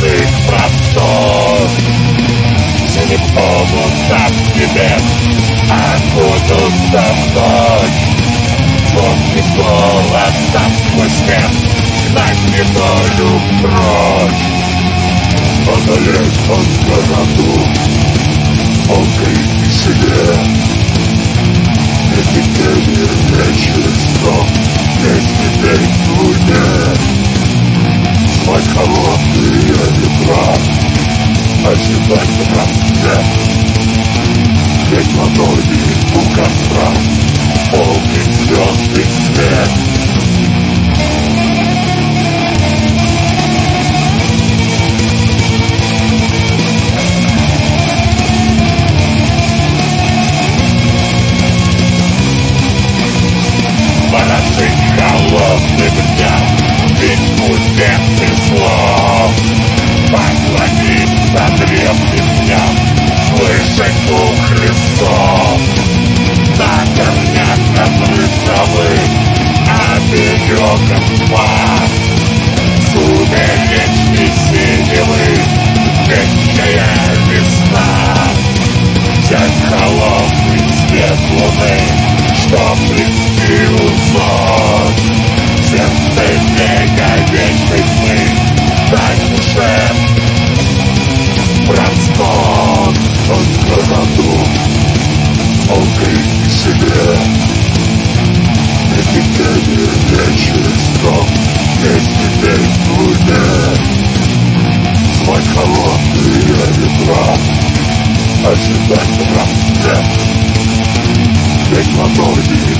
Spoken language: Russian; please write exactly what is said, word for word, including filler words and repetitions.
ночных простор. Слепому так тебе окунуться в ночь. Звонкий голос там сквозь снег гнать неволю прочь. Одолеть он городу, он крик себе. Эти тени вечер снов, есть теперь в луне. Свой холодный ветра, ожидать в рассвет. Ведь ладони у костра полный звездный свет. Поражить холодным дням, ведь пустец и слов. Поклониться древним дням, слышать дух Христов. На корнях разрытовых оберегом спас. Сумеречный синевый, вечная весна. Взять холодный свет луны, что блестит узор. Сердце века вечной тьмы, дай душе простор. Он в городу, он крик себе. Эти тени вечных снов есть теперь в луне. Свой холодный ветра, ожидать рассвет. Ведь ладони